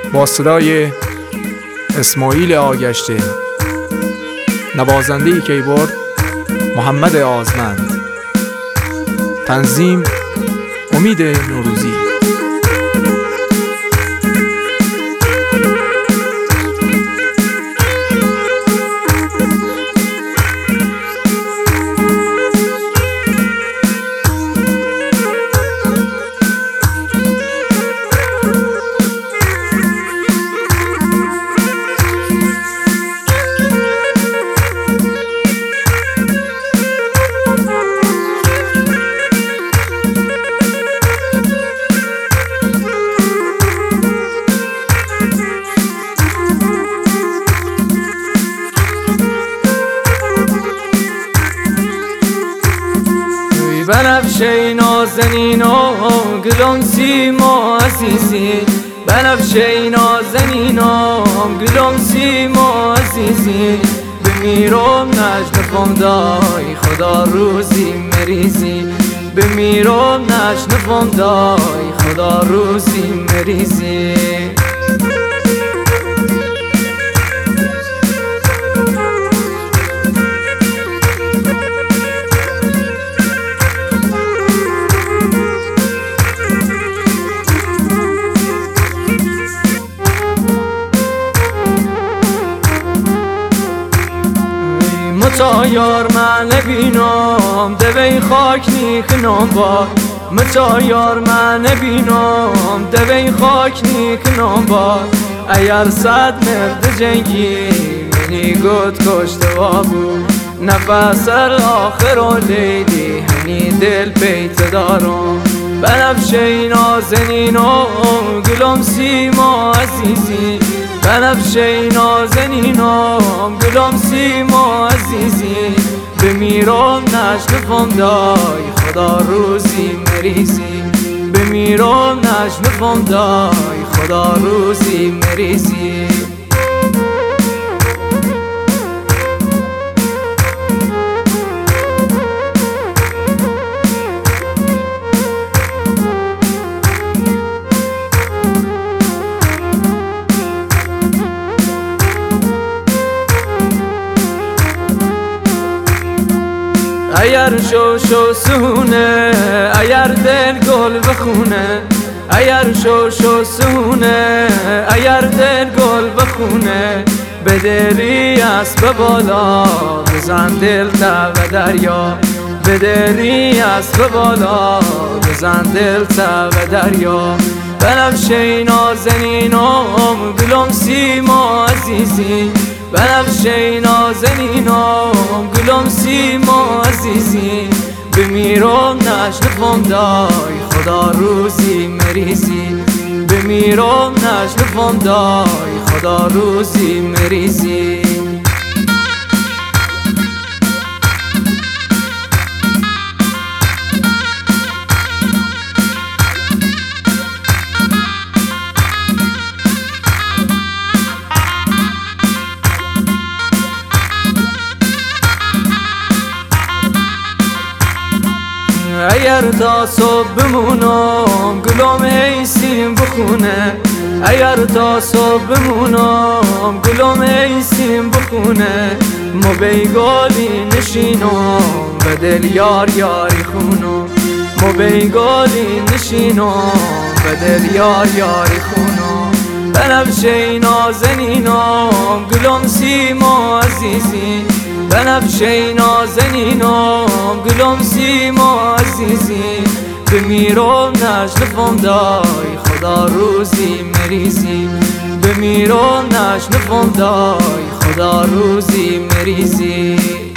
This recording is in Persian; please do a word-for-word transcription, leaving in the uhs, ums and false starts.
با صدای اسماعیل آگشته، نوازنده کیبورد محمد آزمند، تنظیم امید نوروزی. بنفشه نازنین و گلم سیما عزیزی، بنفشه نازنین و گلم سیما عزیزی، بمیرم نشنفم دای خدا روزی مریزی، بمیرم نشنفم دای خدا روزی مریزی. متا یار من نبینم دوی خاک نیکنم با، متا یار من نبینم دوی خاک نیکنم با. اگر صد مرد جنگی منی گود کشته بابو، نفس آخر و لیلی هنی دل بیت دارم. بنفشه نازنین و گلم سیما عزیزی، بنفشه نازنین و گلم سیما عزیزی، بمیرم نشنفم دای خدا روزی مریزی، بمیرم نشنفم دای خدا روزی مریزی. اگر شو شو سونه، اگر دل گل بخونه، اگر شو شو سونه، اگر دل گل بخونه، به دری اسب بالا بزن دل تا و دریا، به دری اسب بالا بزن دل تا و دریا. بنفشه نازنینم گلم سیما عزیزی، بنفشه نازنینم گلم سیما عزیزی، بمیرم نشنفم دای خدا روزی مریزی، بمیرم نشنفم دای خدا روزی مریزی. اگر تا صبح بمونم گلم ایسیم بخونه، اگر تا صبح بمونم گلم ایسیم بخونه، مو بیگالی نشینم به دل یار یاری خونم، مو بیگالی نشینم به دل یار یاری خونم. بنفشه نازنینم گلم سیما عزیزی، بنفشه نازنینم گلم سیما عزیزی، بمیرم نشنفم دای خدا روزی مریزی، بمیرم نشنفم دای خدا روزی مریزی.